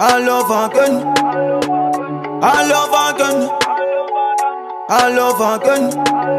I love again. I love again. I love again.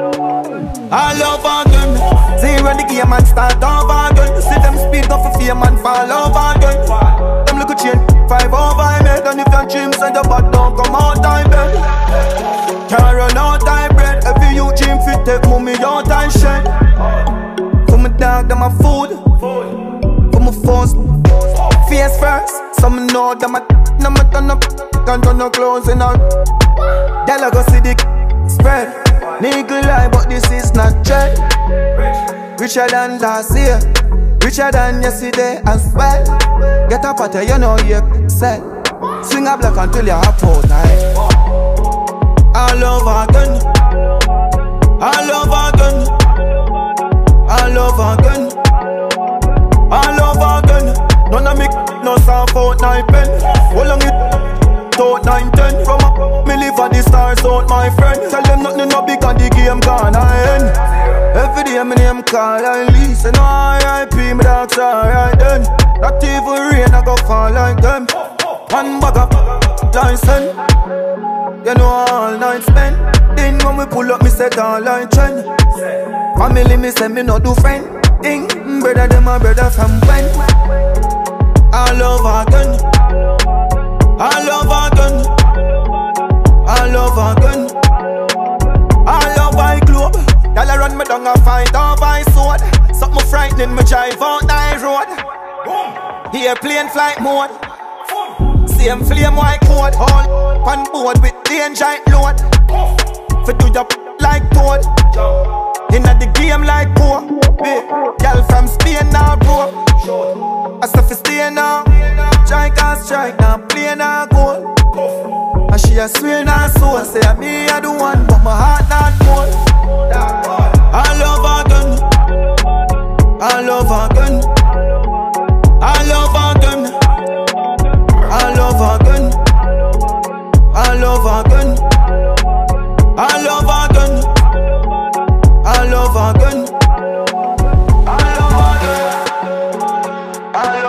I love again. Zero the game and start over again. See them speed up for fear man fall over again. Them look a chain 5 over I made. And if your dreams and your bad don't come out time bed. Can't run out time bread. Every you dream fit take mommy out time shed. For my dog them my food. For my phones face first. Some know them a no me turn up. Can't turn no clothes in her. Y'all go see the spread. Nigga lie but this is not dread. Richer than last year, richer than yesterday as well. Get up at you know you said. Swing a block until you have out night. I love again. I love again. I love again. I love again. None of me no sound out 9 pen. How long it out 9, 10. From a me live at the stars out my friend. Tell them nothing no big and the game gone I end. Every day my name call and listen. No R.I.P. my dogs alright then. Not even rain I go fall like them. One bag of license. You know all night spend. Then when we pull up me set all like trend. Family me say me no do friend. Thing brother them a brother from when. I love again. I love again. I love again. I love my globe. Y'all run me down a fight off my sword. Something frightening me drive out the road. Airplane flight mode. Same flame white code. All on board with danger load. For do your like toad. Inna the game like poor. Y'all from Spain now bro. I stuff is stay now. Strike and strike now, play now goal. And she a swear now soul. Say me I the one, but my heart not cold. I love again. I love again. I love again. I love again. I love again. I love again. I love again. I love again. I love